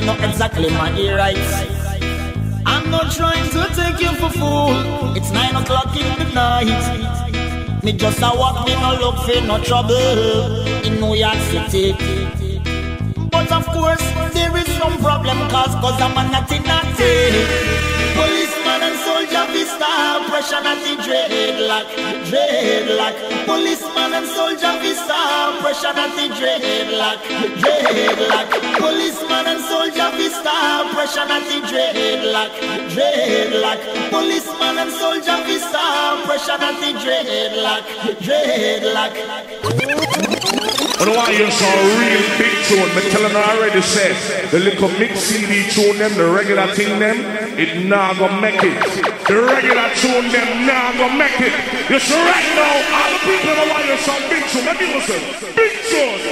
know exactly my rights. I'm not trying to take you for fool. It's 9 o'clock in the night. Me just a walk, me no look for no trouble in New York City. But of course, there is some problem cause I'm a natty. Policeman and soldier vista, pressure natty dreadlock. Policeman and soldier vista, pressure natty dreadlock. Policeman and soldier vista, pressure natty dreadlock. Policeman and soldier vista, pressure natty dreadlock. I don't want to hear some real big tune. I'm telling her already said the little mix CD tune them, the regular thing them, it not gonna make it. The regular tune them not gonna make it. You see right now, all the people that want to hear some big tune, let me listen. Big tune.